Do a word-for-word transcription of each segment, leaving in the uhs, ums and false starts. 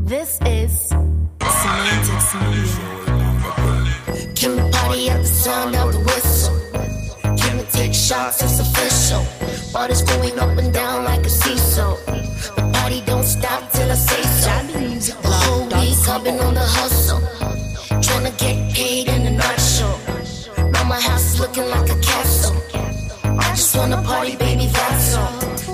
This is Semantics Media. Can we party at the sound of the whistle? Can we take shots? It's official. Party's going up and down like a seesaw. The party don't stop till I say so. The whole week I've been on the hustle, trying to get paid in a nutshell. Now my house is looking like a castle. I just wanna party, baby, that's all.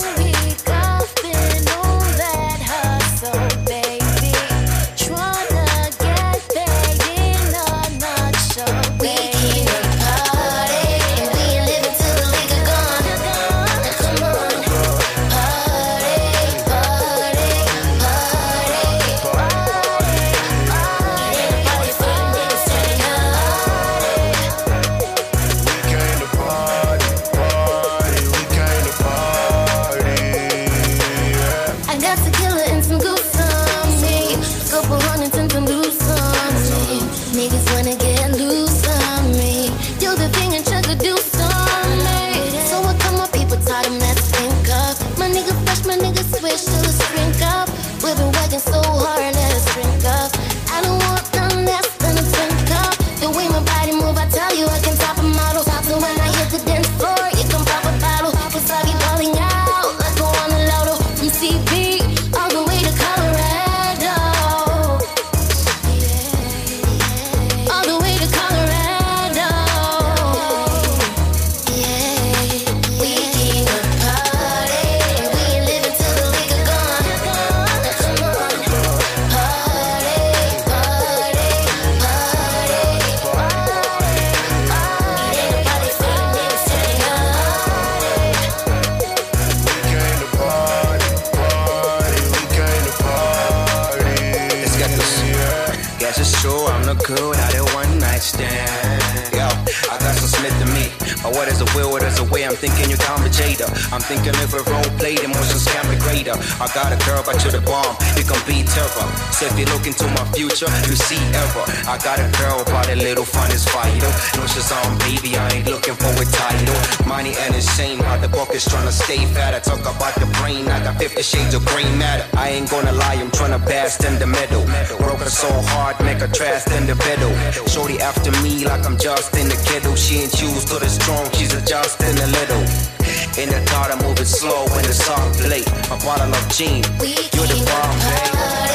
I'm thinking if a role played, emotions can be greater. I got a girl, but you're the bomb, you can be terror. So if you look into my future, you see error. I got a girl, but a little fun is vital. No she's on, baby, I ain't looking for a title. Money and it's shame, how the book is trying to stay fat. I talk about the brain, I got fifty shades of green matter. I ain't gonna lie, I'm trying to bask in the middle. Broke her so hard, make her trash in the middle. Shorty after me like I'm just in the kiddo. She ain't choose to the strong, she's adjusting a little. In the car, I'm moving slow in the song play. A bottle of gin, you're the bomb, babe.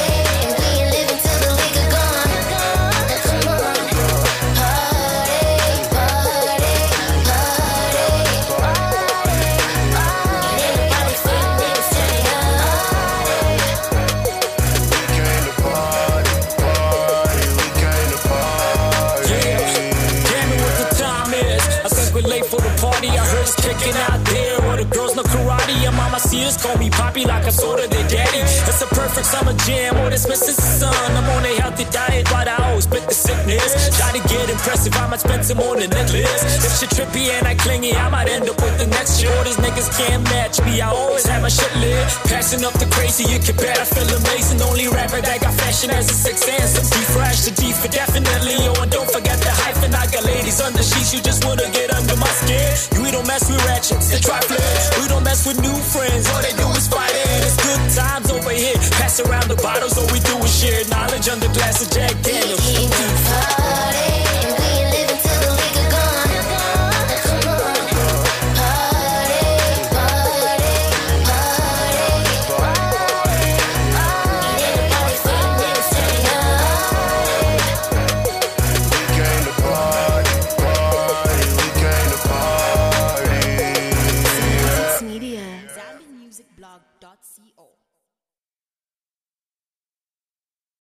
Kicking out there, where the girls know karate. Your mama see us, call me Poppy like I sold her their daddy. It's a perfect summer jam, what it's missing sun. I'm on a healthy diet, but I always spit the sickness. Try to get impressive, I might spend some on the necklace. If she trippy and I clingy, I might end up with the next show. These niggas can't match me, I always have my shit lit. Passing up the crazy, you can bet I feel amazing. Only rapper that got fashion as a six and some D fresh, the D for definitely. Oh, and don't forget the hyphen, I got ladies under sheets, you just wanna get under my skin. You don't mess with ratchets, the trifling. We don't mess with new friends, all they do is fighting. It's good times over here, pass around the bottles, all we do is share knowledge under glass of Jack Daniels.